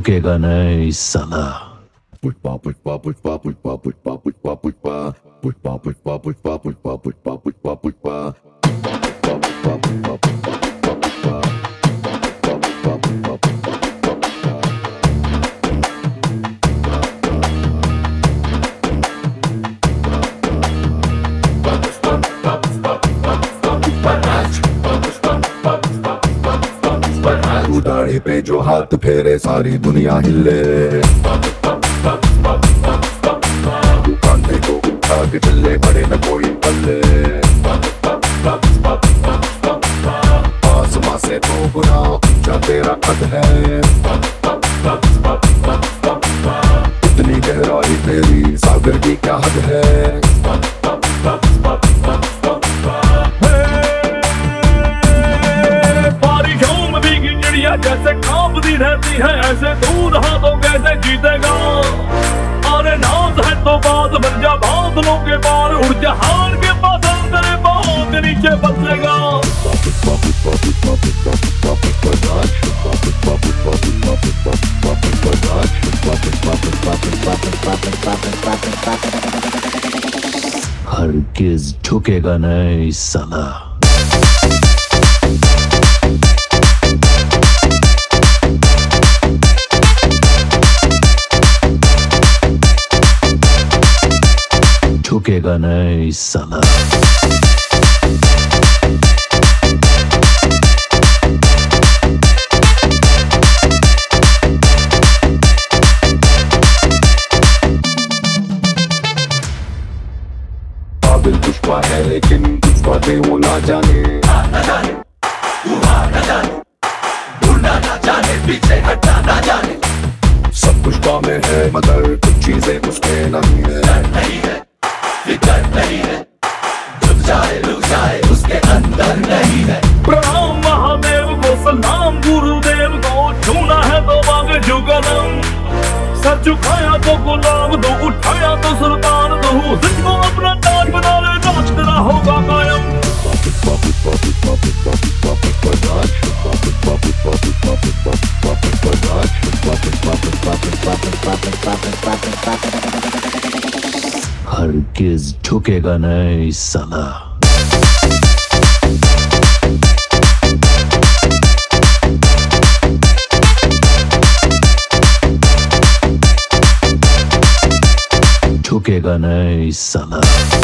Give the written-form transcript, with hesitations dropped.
झुकेगा नहीं साला। पुष्पा पुष्पा पुष्पा पुष्पा पुष्पा पुष्पा पुष्पा पुष्पा पुष्पा पुष्पा पुष्पा पुष्पा पुष्पा पुष्पा दाढ़ी पे जो हाथ फेरे सारी दुनिया हिले। कांधे को उठा के चले बड़े न कोई पल्ले। आसमां से तो गुना ऊंचा तेरा कद है। इतनी गहराई तेरी सागर की क्या हद है। जैसे कांपती रहती है ऐसे दूर हाथों कैसे जीतेगा। अरे नाज है तो बात बन जा बादलों के पार उड़ जा हार के बादल तेरे पाँव के नीचे बदलेगा। हरगिज झुकेगा नहीं साला। झुकेगा नहीं साला। काबिल पुष्पा है लेकिन कुछ बातें वो ना जाने। सब पुष्पा में है मगर कुछ चीजें उसके नहीं है। उसके अंदर नहीं है। प्रणाम महादेव को सलाम गुरुदेव को छूना है तो मांगे जुगनम। सर झुकाया तो गुलाब दो उठाया तो सुल्तान दो। जिसको अपना ताज बना ले नाच तेरा होगा कायम। हरगिज झुकेगा नहीं साला। झुकेगा नहीं साला।